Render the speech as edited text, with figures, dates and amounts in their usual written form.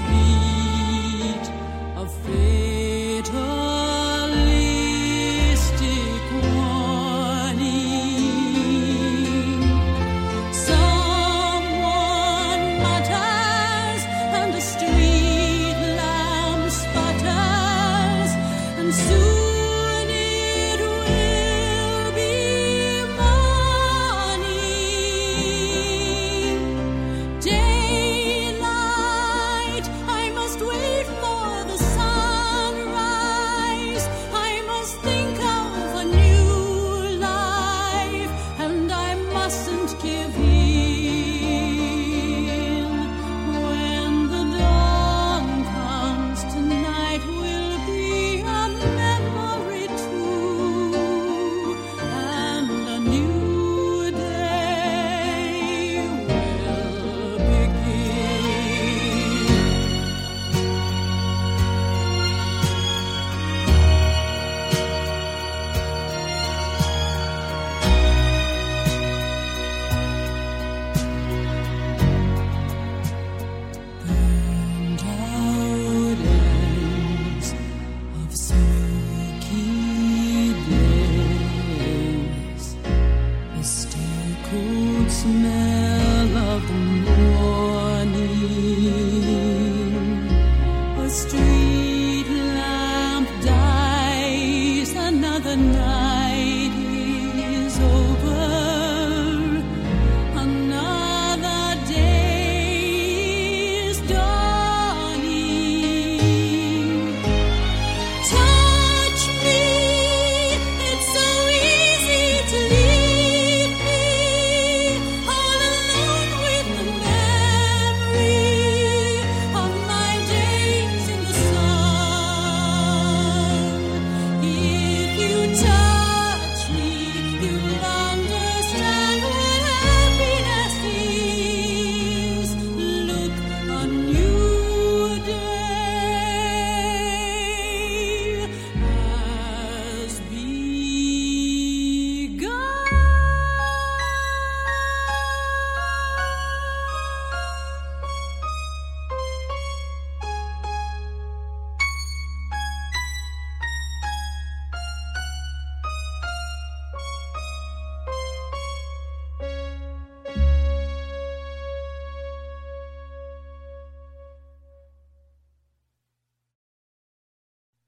beat of fatalistic warning. Someone mutters and the street lamp sputters, and soon it will be morning. Daylight, I must wait for the sunrise. I must think of a new life, and I mustn't give in. When the dawn comes, tonight will be a memory too, and a new day will begin. Burned out ends of smoky days, the still cold smell of the morning, a